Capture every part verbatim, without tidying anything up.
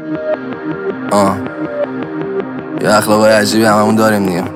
آه یه اخلاقای عجیبی هممون داریم دیگه.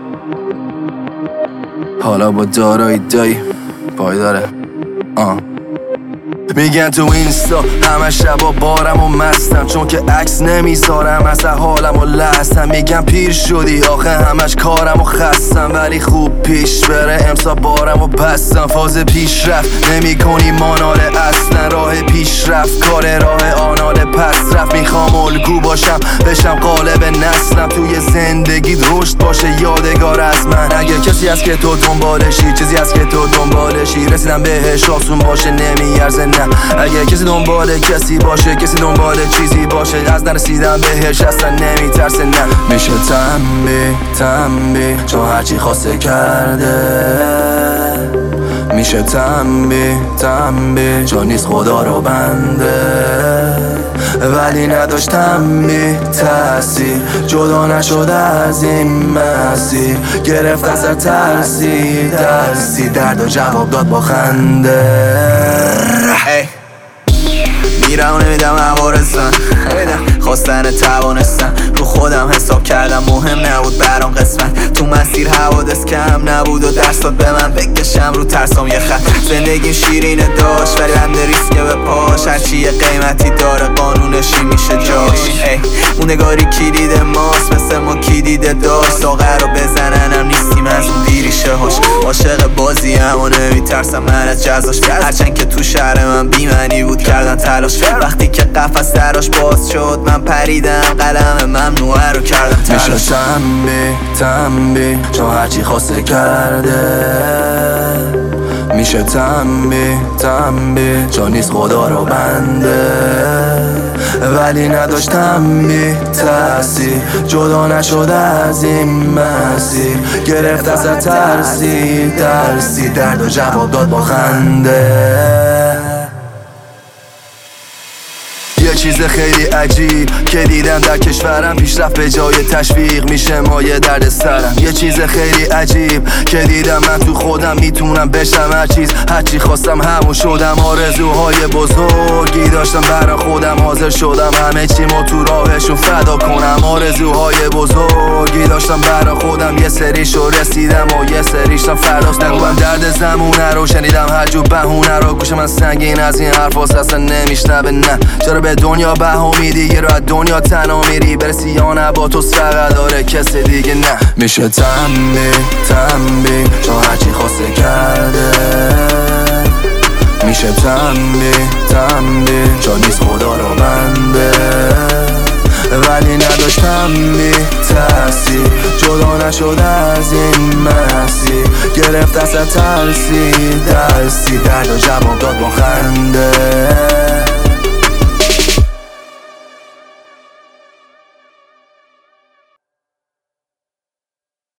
حالا با دارایی دایی پایداره. آه میگن تو اینستا همه شبا بارم و مستم، چون که عکس نمیذارم اصلا حالم و لحظم. میگن پیر شدی آخه همش کارم و خستم، ولی خوب پیش بره امسا بارم و بستم. فاز پیش رفت نمی کنی ماناله اصلا، راه پیش رفت کار راه آناله پس رفت. میخوام الگو باشم بشم قالب نسلم، توی زندگی رشد باشه یادگار از من. اگه کسی هست که تو دنبالشی، چیزی هست که تو دنبالشی، رسیدم بهش آسون باشه نمیارزه نه. اگه کسی دنبال کسی باشه، کسی دنبال چیزی باشه، از نرسیدم بهش اصلا نمیترسه نه. میشه تنبیه تنبیه چون هرچی خواسته کرده، میشه تنبیه تنبیه چون نیست خدا رو بنده، ولی نداشت تنبیه تاثیر، جدا نشد از این مسیر، گرفت از ترسی ترسی درد و جواب داد با خنده. میرم و نمیدم عوارزن، خواستن توانستن رو خودم حساب کردم، مهم نبود برام قسمت. تو مسیر حوادث کم نبود و درس داد به من بکشم رو ترسام یه خط. زندگیم شیرینه داشت ولی بند ریسکه به پاش، هرچی یه قیمتی داره قانونشی میشه جاش. اون نگاری کلید ماست مثل ما کلید داشت، ساغر رو بزننم نیستیم از اون دیریشه هاش. عاشق بازی هم و نمیترسم من از جزاش، هرچند که تو شهر من بیمنی بود کردن تلاش. وقتی که قفس دراش باز شد من پریدم، قلم ممنوعه رو کردم تلاش. میشه تنبیه تنبیه چون هرچی خواسته کرده، میشه تنبیه تنبیه چون نیست خدا رو بنده، ولی نداشت تنبیه تاثیر، جدا نشد از این مسیر، گرفت از ترسی ترسی درد و جواب داد با خنده. یه چیز خیلی عجیب که دیدم در کشورم، پیشرفت به جای تشویق میشه مایه درد سرم. یه چیز خیلی عجیب که دیدم من تو خودم میتونم بشم هر چیز، هرچی خواستم همون شدم. آرزوهای بزرگی داشتم برا خودم، حاضر شدم همه چیمو تو راهشون فدا کنم. آرزوهای بزرگی داشتم برا خودم، یه سریشو رسیدم و یه سریشم فرداست. نگوام درد زمونه رو شنیدم هر جو بهونه رو، گوش من سنگین از این حرفاست اصلا نمیشنوه نه. چرا به دنیا بها میدی یه رو از دنیا تنها میری، برسی یا نه با تو سرقه داره کسی دیگه نه. میشه تنبیه تنبیه چون هرچی خواسته کرده، میشه تنبیه تنبیه چون نیست خدا رو بنده، ولی نداشت تنبیه تاثیر، جدا نشد از این مسیر، گرفت از ترسی ترسی درد و جواب داد با خنده.